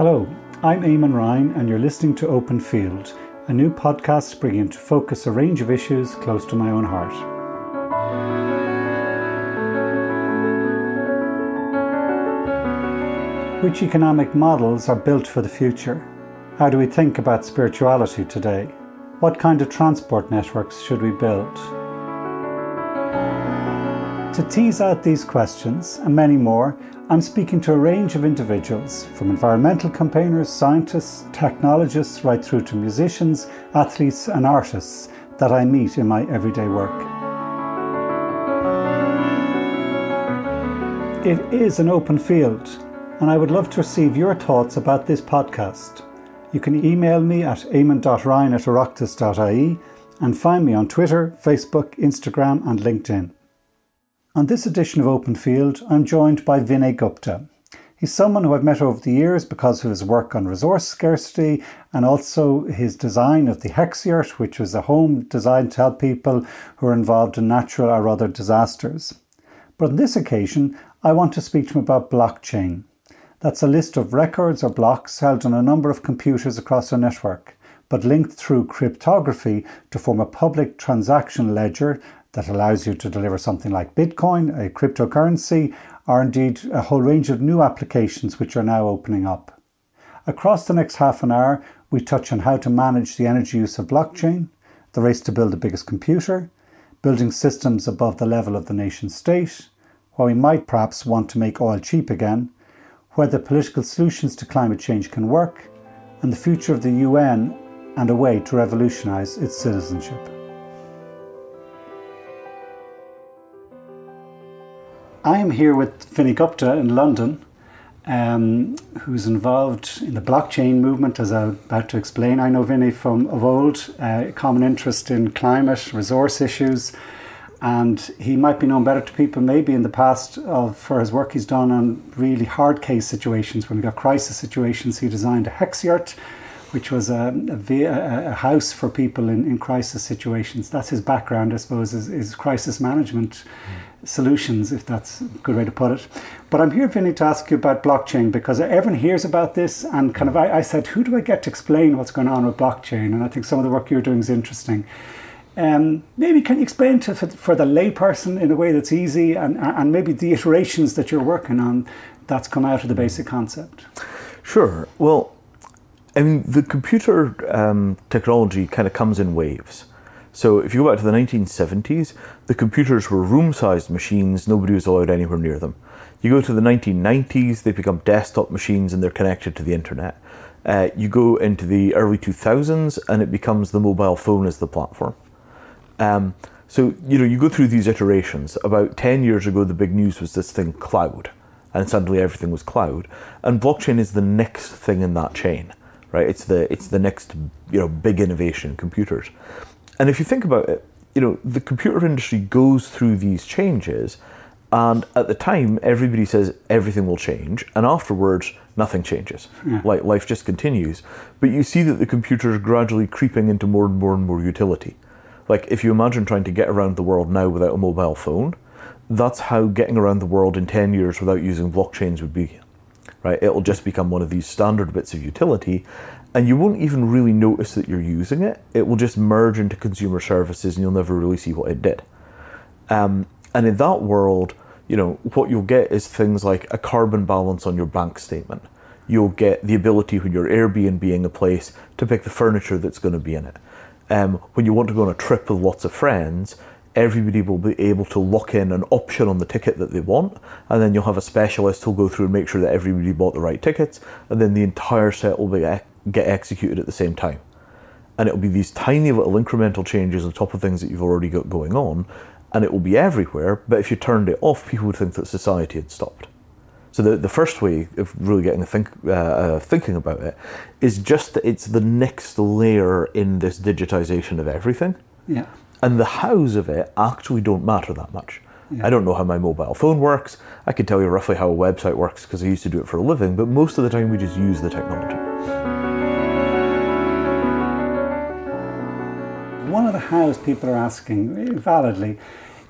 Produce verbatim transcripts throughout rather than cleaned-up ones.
Hello, I'm Eamon Ryan and you're listening to Open Field, a new podcast bringing into focus a range of issues close to my own heart. Which economic models are built for the future? How do we think about spirituality today? What kind of transport networks should we build? To tease out these questions and many more, I'm speaking to a range of individuals, from environmental campaigners, scientists, technologists, right through to musicians, athletes and artists that I meet in my everyday work. It is an open field, and I would love to receive your thoughts about this podcast. You can email me at eamon dot ryan at oireachtas dot I E and find me on Twitter, Facebook, Instagram and LinkedIn. On this edition of Open Field, I'm joined by Vinay Gupta. He's someone who I've met over the years because of his work on resource scarcity and also his design of the Hexiart, which was a home designed to help people who are involved in natural or other disasters. But on this occasion, I want to speak to him about blockchain. That's a list of records or blocks held on a number of computers across a network, but linked through cryptography to form a public transaction ledger that allows you to deliver something like Bitcoin, a cryptocurrency, or indeed a whole range of new applications which are now opening up. Across the next half an hour, we touch on how to manage the energy use of blockchain, the race to build the biggest computer, building systems above the level of the nation state, why we might perhaps want to make oil cheap again, whether political solutions to climate change can work, and the future of the U N and a way to revolutionise its citizenship. I am here with Vinay Gupta in London, um, who's involved in the blockchain movement, as I'm about to explain. I know Vinay from of old, uh, common interest in climate, resource issues, and he might be known better to people maybe in the past of, for his work he's done on really hard case situations. When we got crisis situations, he designed a Hexiart, which was a, a, a house for people in, in crisis situations. That's his background, I suppose, is, is crisis management mm. solutions, if that's a good way to put it. But I'm here, Vinny, to ask you about blockchain, because everyone hears about this, and kind of I, I said, who do I get to explain what's going on with blockchain? And I think some of the work you're doing is interesting. Um, maybe can you explain to for, for the layperson in a way that's easy, and, and maybe the iterations that you're working on that's come out of the basic concept? Sure. Well, I mean, the computer um, technology kind of comes in waves. So if you go back to the nineteen seventies, the computers were room-sized machines, nobody was allowed anywhere near them. You go to the nineteen nineties, they become desktop machines and they're connected to the internet. Uh, you go into the early two thousands and it becomes the mobile phone as the platform. Um, so, you know, you go through these iterations. About ten years ago, the big news was this thing, cloud. And suddenly everything was cloud. And blockchain is the next thing in that chain. Right, it's the it's the next you know big innovation in computers, and if you think about it, you know the computer industry goes through these changes, and at the time everybody says everything will change, and afterwards nothing changes. Yeah. Like life just continues. But you see that the computer is gradually creeping into more and more and more utility. Like if you imagine trying to get around the world now without a mobile phone, that's how getting around the world in ten years without using blockchains would be. Right, it'll just become one of these standard bits of utility, and you won't even really notice that you're using it. It will just merge into consumer services, and you'll never really see what it did. Um, and in that world, you know, what you'll get is things like a carbon balance on your bank statement. You'll get the ability when you're Airbnb-ing a place to pick the furniture that's going to be in it. Um, when you want to go on a trip with lots of friends, everybody will be able to lock in an option on the ticket that they want, and then you'll have a specialist who'll go through and make sure that everybody bought the right tickets, and then the entire set will be, get executed at the same time. And it'll be these tiny little incremental changes on top of things that you've already got going on, and it will be everywhere, but if you turned it off, people would think that society had stopped. So the, the first way of really getting a think, uh, uh, thinking about it is just that it's the next layer in this digitization of everything. Yeah. And the hows of it actually don't matter that much. Yeah. I don't know how my mobile phone works. I can tell you roughly how a website works because I used to do it for a living, but most of the time we just use the technology. One of the hows people are asking, validly,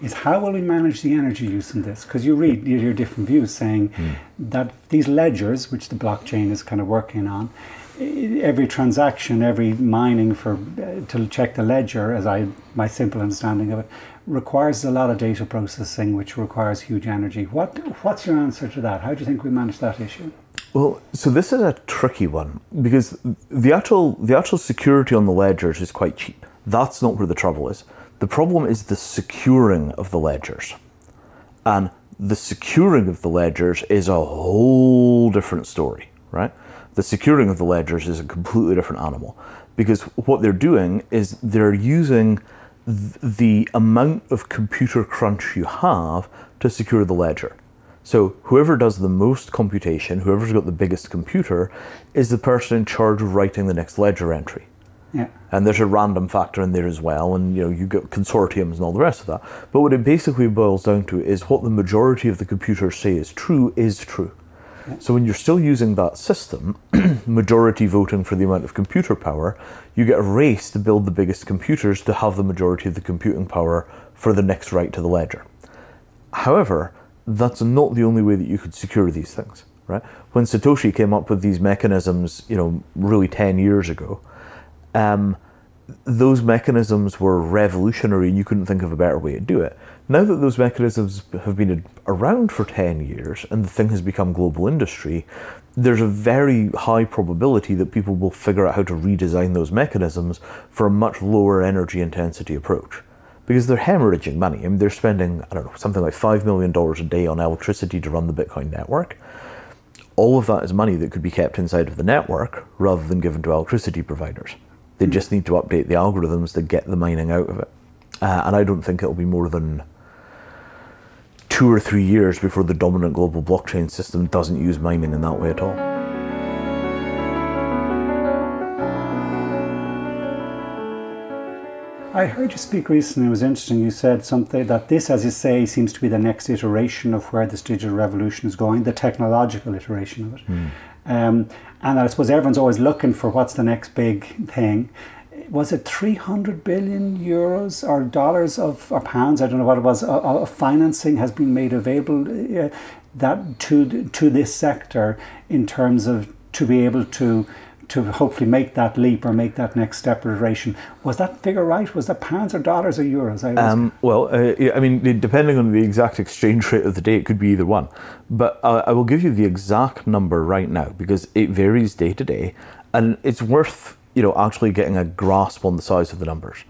is how will we manage the energy use in this? Because you read, you hear different views saying mm. that these ledgers, which the blockchain is kind of working on, every transaction, every mining for uh, to check the ledger, as I my simple understanding of it, requires a lot of data processing, which requires huge energy. What what's your answer to that? How do you think we manage that issue? Well, so this is a tricky one because the actual the actual security on the ledgers is quite cheap. That's not where the trouble is. The problem is the securing of the ledgers, and the securing of the ledgers is a whole different story, right? The securing of the ledgers is a completely different animal because what they're doing is they're using th- the amount of computer crunch you have to secure the ledger. So whoever does the most computation, whoever's got the biggest computer, is the person in charge of writing the next ledger entry. Yeah. And there's a random factor in there as well, and you know you get consortiums and all the rest of that. But what it basically boils down to is what the majority of the computers say is true is true. So when you're still using that system, majority voting for the amount of computer power, you get a race to build the biggest computers to have the majority of the computing power for the next write to the ledger. However, that's not the only way that you could secure these things, right? When Satoshi came up with these mechanisms, you know, really ten years ago, um, those mechanisms were revolutionary and you couldn't think of a better way to do it. Now that those mechanisms have been around for ten years and the thing has become global industry, there's a very high probability that people will figure out how to redesign those mechanisms for a much lower energy intensity approach. Because they're hemorrhaging money. I mean, they're spending, I don't know, something like five million dollars a day on electricity to run the Bitcoin network. All of that is money that could be kept inside of the network rather than given to electricity providers. They mm. just need to update the algorithms that get the mining out of it. Uh, and I don't think it'll be more than two or three years before the dominant global blockchain system doesn't use mining in that way at all. I heard you speak recently, it was interesting, you said something that this, as you say, seems to be the next iteration of where this digital revolution is going, the technological iteration of it. Mm. Um, and I suppose everyone's always looking for what's the next big thing. Was it three hundred billion euros or dollars of or pounds? I don't know what it was. Of financing has been made available uh, that to to this sector in terms of to be able to to hopefully make that leap or make that next step or iteration. Was that figure right? Was that pounds or dollars or euros? I um, well, uh, I mean, depending on the exact exchange rate of the day, it could be either one. But uh, I will give you the exact number right now because it varies day to day, and it's worth you know actually getting a grasp on the size of the numbers.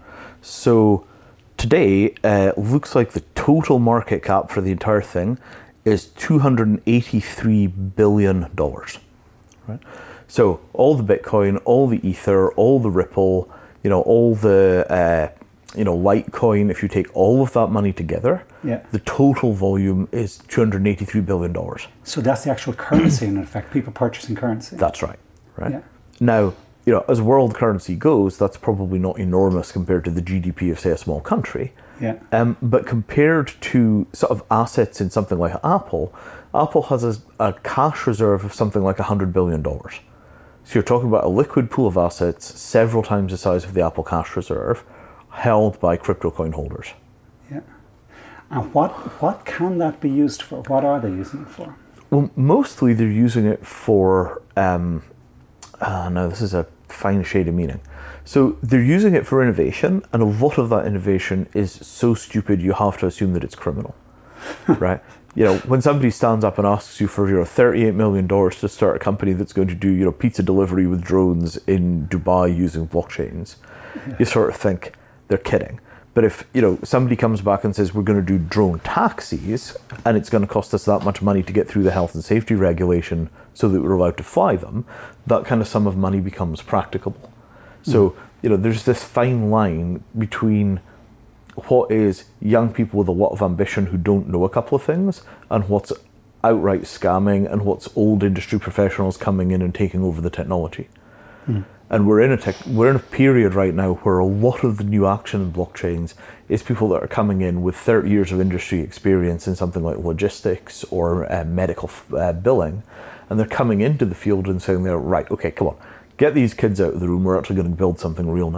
So today, uh, looks like the total market cap for the entire thing is two hundred eighty-three billion dollars, right? So all the Bitcoin, all the Ether, all the Ripple, you know, all the, uh, you know, Litecoin, if you take all of that money together, yeah. the total volume is two hundred eighty-three billion dollars. So that's the actual currency in effect, people purchasing currency. That's right, right? Yeah. Now, you know, as world currency goes, that's probably not enormous compared to the G D P of, say, a small country. Yeah. Um, but compared to sort of assets in something like Apple, Apple has a, a cash reserve of something like one hundred billion dollars. So you're talking about a liquid pool of assets several times the size of the Apple cash reserve held by crypto coin holders. Yeah. And what what can that be used for? What are they using it for? Well, mostly they're using it for, um, uh, now this is a fine shade of meaning. So they're using it for innovation, and a lot of that innovation is so stupid you have to assume that it's criminal, right? You know, when somebody stands up and asks you for, you know, thirty-eight million dollars to start a company that's going to do, you know, pizza delivery with drones in Dubai using blockchains, yeah. you sort of think they're kidding. But if, you know, somebody comes back and says, we're going to do drone taxis and it's going to cost us that much money to get through the health and safety regulation so that we're allowed to fly them, that kind of sum of money becomes practicable. So, mm. you know, there's this fine line between what is young people with a lot of ambition who don't know a couple of things and what's outright scamming and what's old industry professionals coming in and taking over the technology. Mm. And we're in a tech, we're in a period right now where a lot of the new action in blockchains is people that are coming in with thirty years of industry experience in something like logistics or uh, medical uh, billing, and they're coming into the field and saying, they're right, okay, come on, get these kids out of the room, we're actually going to build something real now.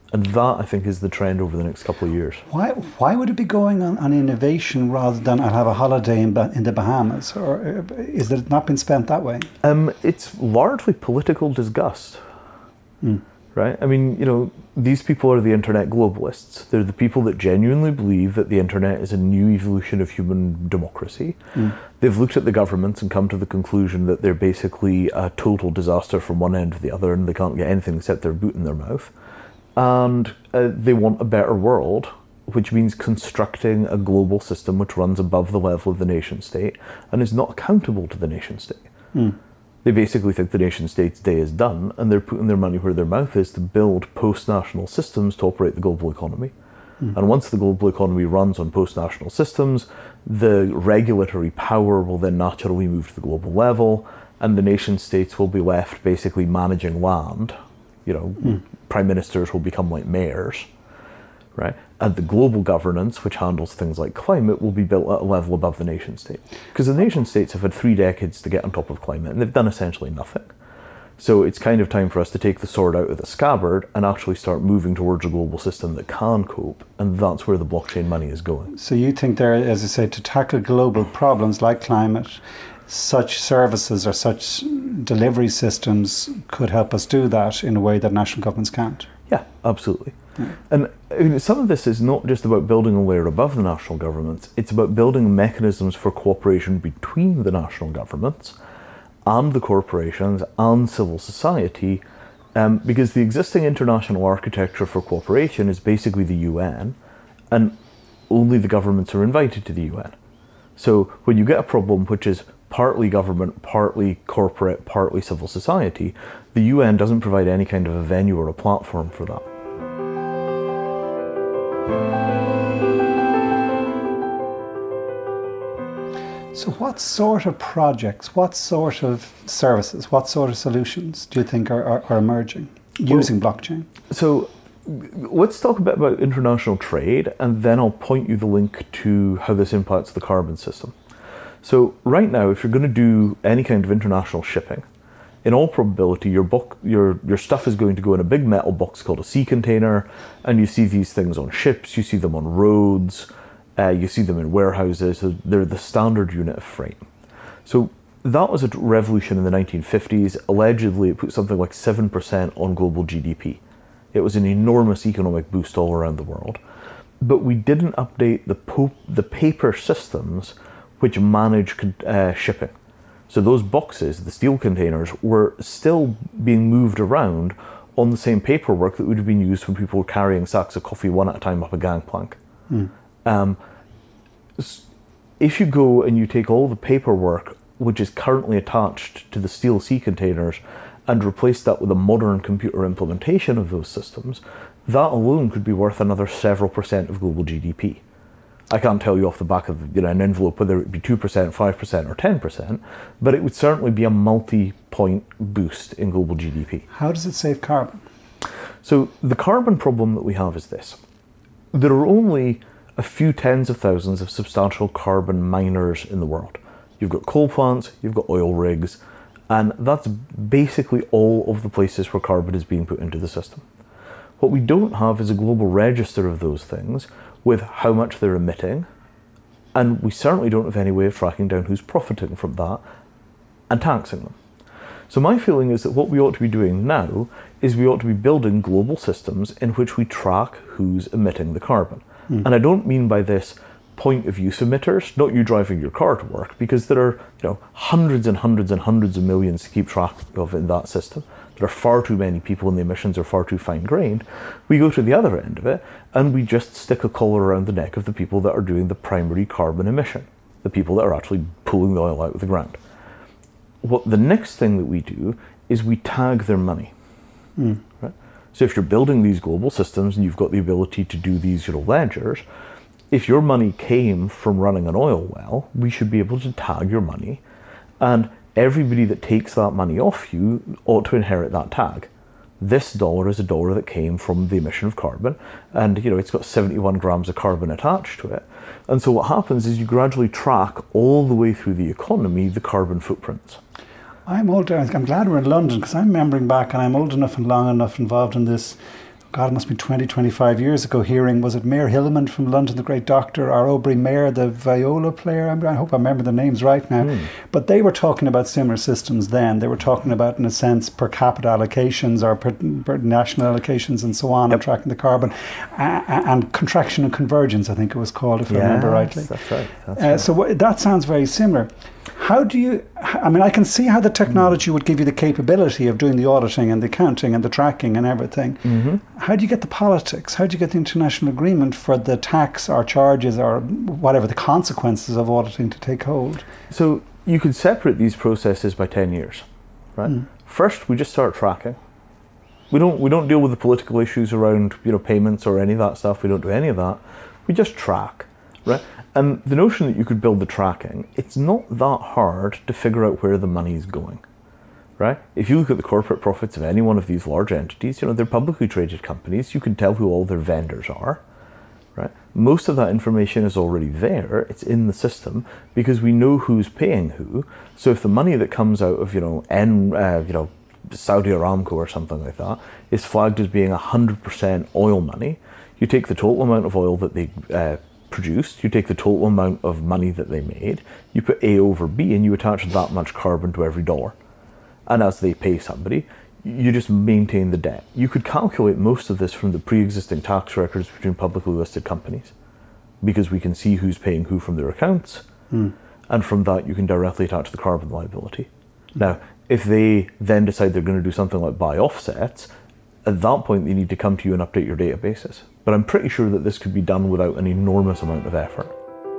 And that, I think, is the trend over the next couple of years. Why Why would it be going on, on innovation rather than I'll have a holiday in, in the Bahamas? Or is it not been spent that way? Um, it's largely political disgust. Mm. Right? I mean, you know, these people are the internet globalists. They're the people that genuinely believe that the internet is a new evolution of human democracy. Mm. They've looked at the governments and come to the conclusion that they're basically a total disaster from one end to the other, and they can't get anything except their boot in their mouth. And uh, they want a better world, which means constructing a global system which runs above the level of the nation state and is not accountable to the nation state. Mm. They basically think the nation state's day is done, and they're putting their money where their mouth is to build post-national systems to operate the global economy. Mm. And once the global economy runs on post-national systems, the regulatory power will then naturally move to the global level, and the nation states will be left basically managing land. You know, mm. prime ministers will become like mayors, right? And the global governance, which handles things like climate, will be built at a level above the nation state. Because the nation states have had three decades to get on top of climate, and they've done essentially nothing. So it's kind of time for us to take the sword out of the scabbard and actually start moving towards a global system that can cope, and that's where the blockchain money is going. So you think there, as I say, to tackle global problems like climate, such services or such delivery systems could help us do that in a way that national governments can't? Yeah, absolutely. Yeah. And I mean, some of this is not just about building a layer above the national governments, it's about building mechanisms for cooperation between the national governments and the corporations and civil society, um, because the existing international architecture for cooperation is basically the U N, and only the governments are invited to the U N. So when you get a problem which is partly government, partly corporate, partly civil society, the U N doesn't provide any kind of a venue or a platform for that. So what sort of projects, what sort of services, what sort of solutions do you think are, are, are emerging using well, blockchain? So let's talk a bit about international trade, and then I'll point you the link to how this impacts the carbon system. So right now, if you're going to do any kind of international shipping, in all probability, your, book, your, your stuff is going to go in a big metal box called a sea container, and you see these things on ships, you see them on roads, uh, you see them in warehouses. So they're the standard unit of freight. So that was a revolution in the nineteen fifties. Allegedly, it put something like seven percent on global G D P. It was an enormous economic boost all around the world. But we didn't update the, po the paper systems which manage uh, shipping. So those boxes, the steel containers, were still being moved around on the same paperwork that would have been used when people were carrying sacks of coffee one at a time up a gangplank. Mm. Um, if you go and you take all the paperwork which is currently attached to the steel sea containers and replace that with a modern computer implementation of those systems, that alone could be worth another several percent of global G D P. I can't tell you off the back of you know, an envelope whether it be two percent, five percent or ten percent, but it would certainly be a multi-point boost in global G D P. How does it save carbon? So the carbon problem that we have is this. There are only a few tens of thousands of substantial carbon miners in the world. You've got coal plants, you've got oil rigs, and that's basically all of the places where carbon is being put into the system. What we don't have is a global register of those things with how much they're emitting, and we certainly don't have any way of tracking down who's profiting from that and taxing them. So my feeling is that what we ought to be doing now is we ought to be building global systems in which we track who's emitting the carbon. Mm. And I don't mean by this point of use emitters, not you driving your car to work, because there are you know hundreds and hundreds and hundreds of millions to keep track of in that system. There are far too many people and the emissions are far too fine-grained. We go to the other end of it and we just stick a collar around the neck of the people that are doing the primary carbon emission, the people that are actually pulling the oil out of the ground. What the next thing that we do is we tag their money. Mm. Right? So if you're building these global systems and you've got the ability to do these you know, ledgers, if your money came from running an oil well, we should be able to tag your money, and everybody that takes that money off you ought to inherit that tag. This dollar is a dollar that came from the emission of carbon, and you know it's got seventy-one grams of carbon attached to it. And so what happens is you gradually track all the way through the economy the carbon footprints. I'm old. I'm glad we're in London because I'm remembering back, and I'm old enough and long enough involved in this. God, it must be twenty, twenty-five years ago, hearing, was it Mayor Hillman from London, the great doctor, or Aubrey Mayer, the viola player? I hope I remember the names right now. Mm. But they were talking about similar systems then. They were talking about, in a sense, per capita allocations or per, per national allocations and so on, yep. and tracking the carbon. Uh, and contraction and convergence, I think it was called, if yes, I remember rightly. That's right. That's uh, right. So w- that sounds very similar. How do you, I mean, I can see how the technology would give you the capability of doing the auditing and the accounting and the tracking and everything. Mm-hmm. How do you get the politics? How do you get the international agreement for the tax or charges or whatever the consequences of auditing to take hold? So you could separate these processes by ten years, right? Mm. First, we just start tracking. We don't we don't deal with the political issues around, you know, payments or any of that stuff. We don't do any of that. We just track, right? And the notion that you could build the tracking, it's not that hard to figure out where the money is going, right? If you look at the corporate profits of any one of these large entities, you know, they're publicly traded companies. You can tell who all their vendors are, right? Most of that information is already there. It's in the system because we know who's paying who. So if the money that comes out of, you know, N, uh, you know, Saudi Aramco or something like that is flagged as being one hundred percent oil money, you take the total amount of oil that they uh, produced, you take the total amount of money that they made, you put A over B and you attach that much carbon to every dollar. And as they pay somebody, you just maintain the debt. You could calculate most of this from the pre-existing tax records between publicly listed companies because we can see who's paying who from their accounts. Mm. And from that, you can directly attach the carbon liability. Mm. Now, if they then decide they're going to do something like buy offsets, at that point, they need to come to you and update your databases. But I'm pretty sure that this could be done without an enormous amount of effort.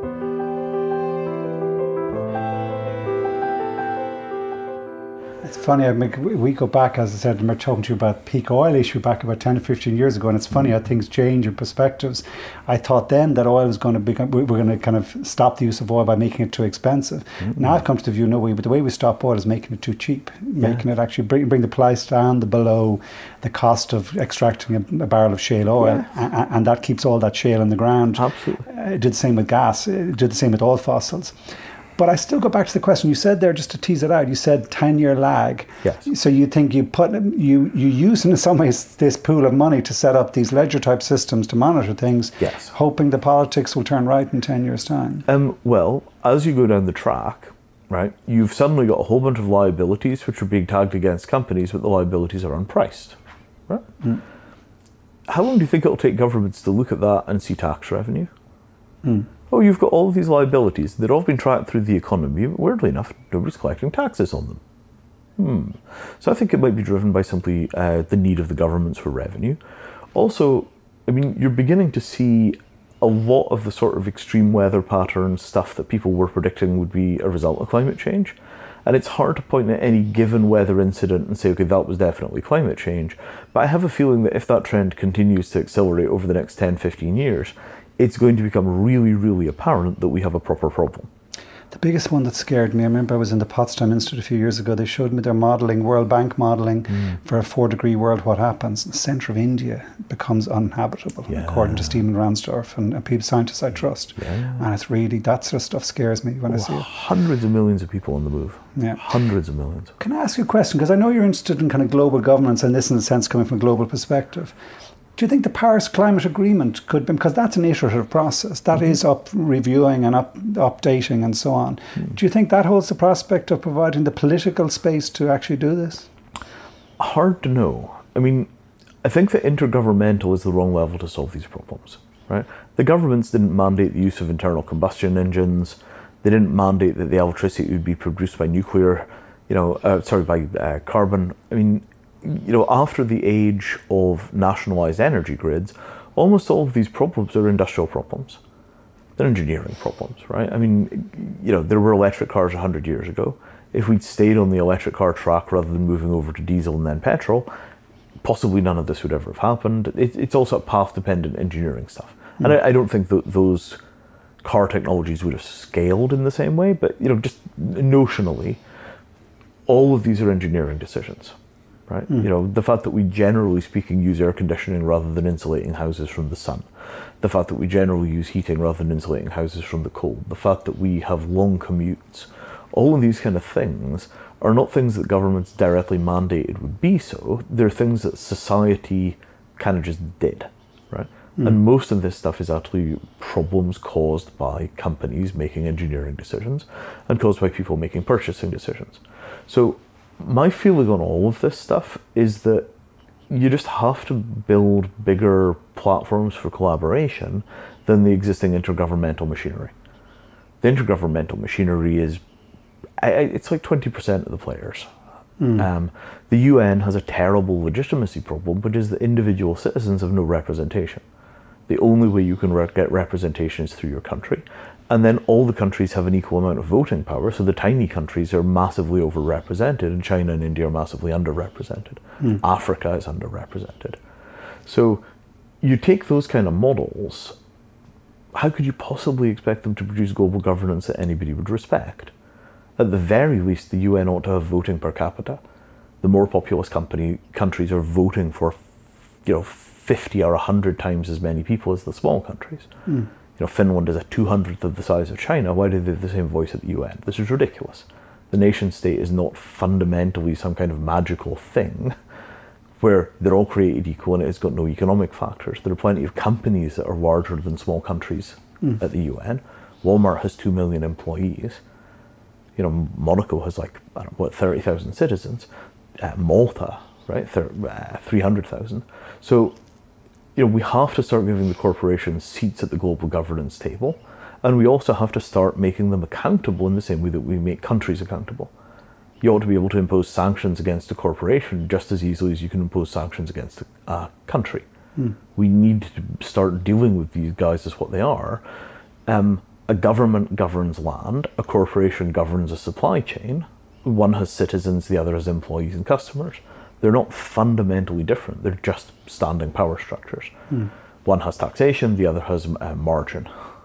It's funny, I mean, we go back, as I said, we're talking to you about peak oil issue back about ten or fifteen years ago, and it's funny how things change in perspectives. I thought then that oil was going to become, we were going to kind of stop the use of oil by making it too expensive. Mm-hmm. Now I've come to the view, no, we, but the way we stop oil is making it too cheap, yeah. making it actually bring, bring the price down the below the cost of extracting a, a barrel of shale oil, yes. and, and that keeps all that shale in the ground. Absolutely. Uh, it did the same with gas, it did the same with all fossils. But I still go back to the question you said there, just to tease it out. You said ten-year lag. Yes. So you think you put you you use in some ways this pool of money to set up these ledger type systems to monitor things. Yes. Hoping the politics will turn right in ten years' time. Um. Well, as you go down the track, right, you've suddenly got a whole bunch of liabilities which are being tagged against companies, but the liabilities are unpriced. Right. Mm. How long do you think it'll take governments to look at that and see tax revenue? Mm. Oh, you've got all of these liabilities. They've all been tracked through the economy, but weirdly enough, nobody's collecting taxes on them. Hmm. So I think it might be driven by simply uh, the need of the governments for revenue. Also, I mean, you're beginning to see a lot of the sort of extreme weather patterns, stuff that people were predicting would be a result of climate change. And it's hard to point at any given weather incident and say, okay, that was definitely climate change. But I have a feeling that if that trend continues to accelerate over the next ten, fifteen years, it's going to become really, really apparent that we have a proper problem. The biggest one that scared me, I remember I was in the Potsdam Institute a few years ago. They showed me their modelling, World Bank modelling mm. for a four degree world, what happens. The centre of India becomes uninhabitable, yeah. according to Stephen Ransdorf and, and people, scientists I trust. Yeah. And it's really, that sort of stuff scares me when oh, I see it. Hundreds of millions of people on the move. Yeah. Hundreds of millions. Can I ask you a question? Because I know you're interested in kind of global governance and this in a sense coming from a global perspective. Do you think the Paris Climate Agreement could be, because that's an iterative process, that mm-hmm. is up reviewing and up updating and so on. Mm. Do you think that holds the prospect of providing the political space to actually do this? Hard to know. I mean, I think that intergovernmental is the wrong level to solve these problems, right? The governments didn't mandate the use of internal combustion engines. They didn't mandate that the electricity would be produced by nuclear, you know, uh, sorry, by uh, carbon. I mean, you know, after the age of nationalised energy grids, almost all of these problems are industrial problems. They're engineering problems, right? I mean, you know, there were electric cars one hundred years ago. If we'd stayed on the electric car track rather than moving over to diesel and then petrol, possibly none of this would ever have happened. It, it's also path-dependent engineering stuff. Mm. And I, I don't think that those car technologies would have scaled in the same way, but, you know, just notionally, all of these are engineering decisions. Right? Mm. You know, the fact that we generally speaking use air conditioning rather than insulating houses from the sun, the fact that we generally use heating rather than insulating houses from the cold, the fact that we have long commutes, all of these kind of things are not things that governments directly mandated would be so. They're things that society kind of just did, right? Mm. And most of this stuff is actually problems caused by companies making engineering decisions and caused by people making purchasing decisions. So my feeling on all of this stuff is that you just have to build bigger platforms for collaboration than the existing intergovernmental machinery. The intergovernmental machinery is, it's like twenty percent of the players. Mm. Um, the U N has a terrible legitimacy problem, which is that individual citizens have no representation. The only way you can re- get representation is through your country. And then all the countries have an equal amount of voting power, so the tiny countries are massively overrepresented, and China and India are massively underrepresented. Mm. Africa is underrepresented. So you take those kind of models, how could you possibly expect them to produce global governance that anybody would respect? At the very least, the U N ought to have voting per capita. The more populous company, countries are voting for, you know, fifty or one hundred times as many people as the small countries. Mm. You know, Finland is a two hundredth of the size of China. Why do they have the same voice at the U N? This is ridiculous. The nation state is not fundamentally some kind of magical thing where they're all created equal and it's got no economic factors. There are plenty of companies that are larger than small countries mm. at the U N. Walmart has two million employees. You know, Monaco has like, I don't know, what, thirty thousand citizens. Uh, Malta, right, uh, three hundred thousand. So, you know, we have to start giving the corporations seats at the global governance table, and we also have to start making them accountable in the same way that we make countries accountable. You ought to be able to impose sanctions against a corporation just as easily as you can impose sanctions against a, a country. Hmm. We need to start dealing with these guys as what they are. Um, a government governs land, a corporation governs a supply chain. One has citizens, the other has employees and customers. They're not fundamentally different, they're just standing power structures. Hmm. One has taxation, the other has uh, margin.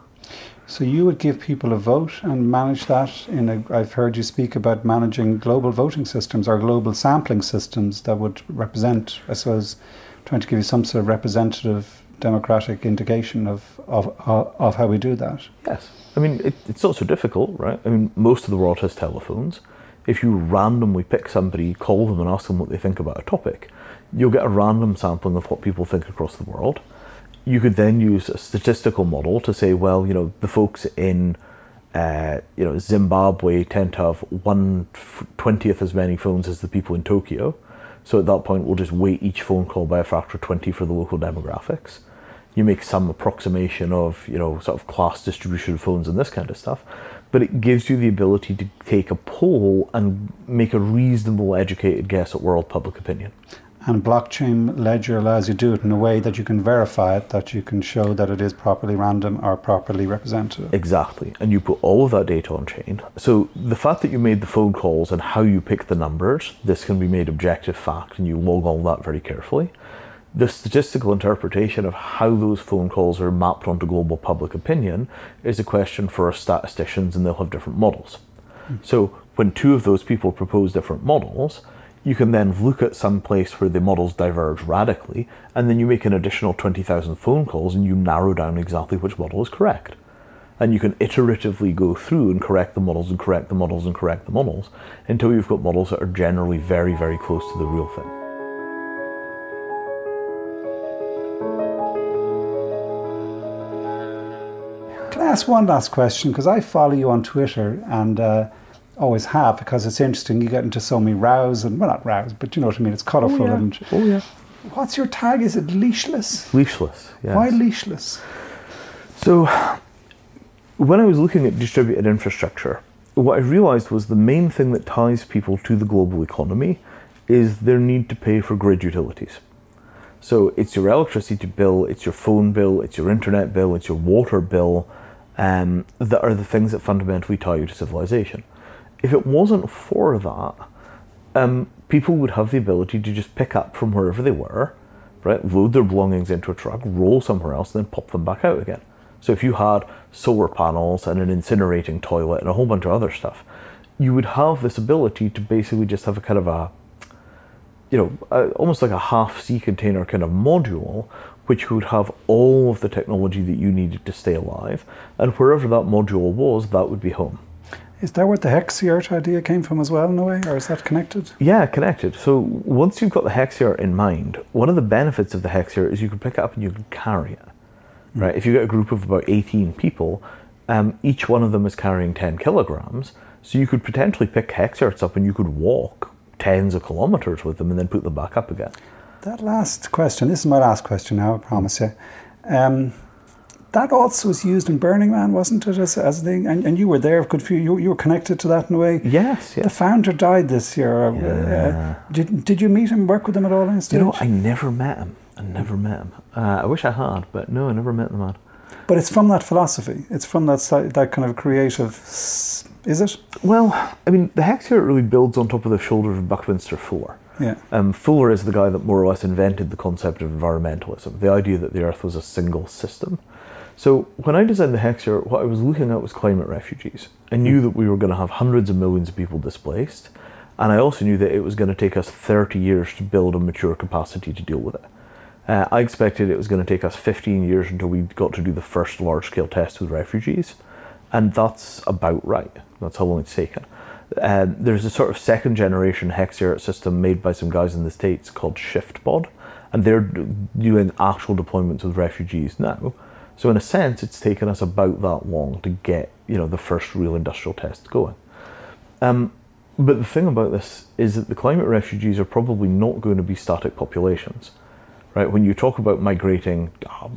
So you would give people a vote and manage that in a, I've heard you speak about managing global voting systems or global sampling systems that would represent, I suppose, trying to give you some sort of representative democratic indication of, of, of how we do that. Yes. I mean, it, it's not so difficult, right? I mean, most of the world has telephones. If you randomly pick somebody, call them and ask them what they think about a topic, you'll get a random sampling of what people think across the world. You could then use a statistical model to say, well, you know, the folks in uh, you know, Zimbabwe tend to have one twentieth as many phones as the people in Tokyo. So at that point, we'll just weight each phone call by a factor of twenty for the local demographics. You make some approximation of, you know, sort of class distribution of phones and this kind of stuff. But it gives you the ability to take a poll and make a reasonable, educated guess at world public opinion. And blockchain ledger allows you to do it in a way that you can verify it, that you can show that it is properly random or properly representative. Exactly. And you put all of that data on chain. So the fact that you made the phone calls and how you pick the numbers, this can be made objective fact, and you log all that very carefully. The statistical interpretation of how those phone calls are mapped onto global public opinion is a question for statisticians, and they'll have different models. Mm. So when two of those people propose different models, you can then look at some place where the models diverge radically, and then you make an additional twenty thousand phone calls and you narrow down exactly which model is correct. And you can iteratively go through and correct the models and correct the models and correct the models until you've got models that are generally very, very close to the real thing. Can I ask one last question? Because I follow you on Twitter and uh, always have, because it's interesting. You get into so many rows, and well, not rows, but you know what I mean. It's colourful. Oh, yeah. and oh yeah. What's your tag? Is it leashless? Leashless. Yes. Why leashless? So, when I was looking at distributed infrastructure, what I realised was the main thing that ties people to the global economy is their need to pay for grid utilities. So it's your electricity bill, it's your phone bill, it's your internet bill, it's your water bill, um, that are the things that fundamentally tie you to civilization. If it wasn't for that, um, people would have the ability to just pick up from wherever they were, right, load their belongings into a truck, roll somewhere else, and then pop them back out again. So if you had solar panels and an incinerating toilet and a whole bunch of other stuff, you would have this ability to basically just have a kind of a, you know, a, almost like a half sea container kind of module, which would have all of the technology that you needed to stay alive, and wherever that module was, that would be home. Is that where the Hexiart idea came from as well, in a way, or is that connected? Yeah, connected. So once you've got the Hexiart in mind, one of the benefits of the Hexiart is you can pick it up and you can carry it. Mm. Right? If you get a group of about eighteen people, um, each one of them is carrying ten kilograms, so you could potentially pick Hexiarts up and you could walk tens of kilometers with them and then put them back up again. That last question, this is my last question now, I promise you. Um, that also was used in Burning Man, wasn't it, as, as a thing? And, and you were there, could you, you were connected to that in a way? Yes, yes. The founder died this year. Yeah. Uh, did, did you meet him, work with him at all in stage? You know, I never met him. I never met him. Uh, I wish I had, but no, I never met the man. But it's from that philosophy. It's from that that kind of creative, is it? Well, I mean, the Hexiart really builds on top of the shoulders of Buckminster Fuller. Yeah. Um, Fuller is the guy that more or less invented the concept of environmentalism, the idea that the Earth was a single system. So when I designed the Hexiart, what I was looking at was climate refugees. I knew that we were going to have hundreds of millions of people displaced, and I also knew that it was going to take us thirty years to build a mature capacity to deal with it. Uh, I expected it was going to take us fifteen years until we got to do the first large-scale test with refugees, and that's about right. That's how long it's taken. Uh, there's a sort of second-generation Hexiart system made by some guys in the States called ShiftBod, and they're doing actual deployments with refugees now. So in a sense, it's taken us about that long to get, you know, the first real industrial test going. Um, but the thing about this is that the climate refugees are probably not going to be static populations, right? When you talk about migrating,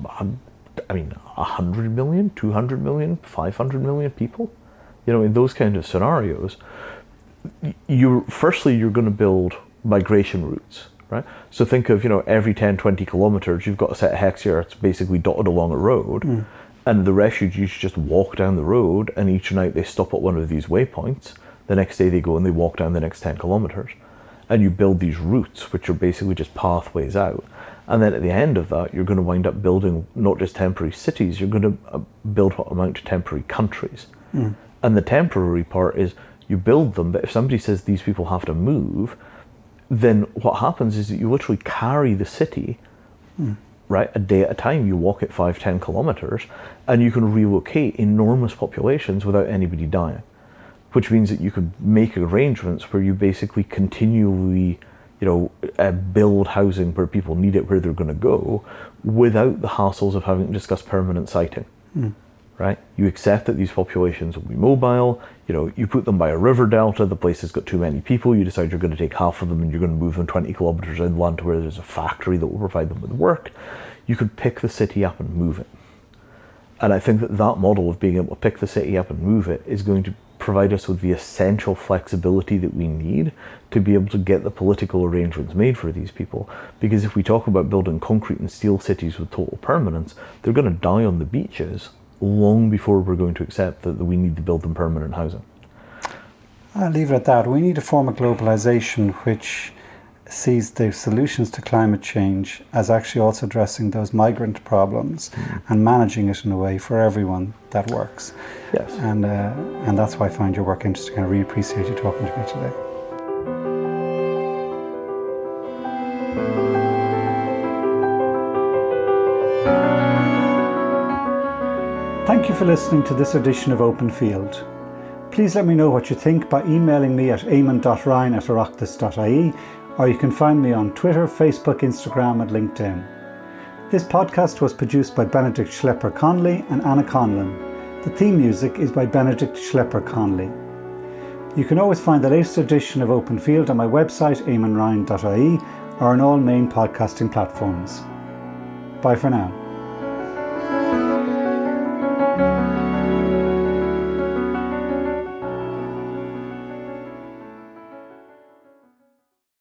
I mean, one hundred million, two hundred million, five hundred million people, you know, in those kind of scenarios, you're, firstly, you're going to build migration routes. Right? So think of, you know, every ten, twenty kilometers, you've got a set of Hexiarts basically dotted along a road, mm. and the refugees just walk down the road, and each night they stop at one of these waypoints. The next day they go and they walk down the next ten kilometers. And you build these routes, which are basically just pathways out. And then at the end of that, you're going to wind up building not just temporary cities, you're going to build what amount to temporary countries. Mm. And the temporary part is you build them, but if somebody says these people have to move, then what happens is that you literally carry the city, mm. right, a day at a time. You walk it five, ten kilometers, and you can relocate enormous populations without anybody dying, which means that you could make arrangements where you basically continually, you know, uh, build housing where people need it, where they're going to go, without the hassles of having to discuss permanent siting. Mm. Right? You accept that these populations will be mobile, you know, you put them by a river delta, the place has got too many people, you decide you're going to take half of them and you're going to move them twenty kilometers inland to where there's a factory that will provide them with work. You could pick the city up and move it. And I think that that model of being able to pick the city up and move it is going to provide us with the essential flexibility that we need to be able to get the political arrangements made for these people. Because if we talk about building concrete and steel cities with total permanence, they're going to die on the beaches long before we're going to accept that we need to build them permanent housing. I'll leave it at that. We need a form of globalization which sees the solutions to climate change as actually also addressing those migrant problems mm. and managing it in a way for everyone that works. Yes. And uh, and that's why I find your work interesting. I really appreciate you talking to me today. Thank you for listening to this edition of Open Field. Please let me know what you think by emailing me at eamon dot ryan at oireachtas dot I E, or you can find me on Twitter, Facebook, Instagram and LinkedIn. This podcast was produced by Benedict Schlepper-Conley and Anna Conlon. The theme music is by Benedict Schlepper-Conley. You can always find the latest edition of Open Field on my website eamon ryan dot I E or on all main podcasting platforms. Bye for now.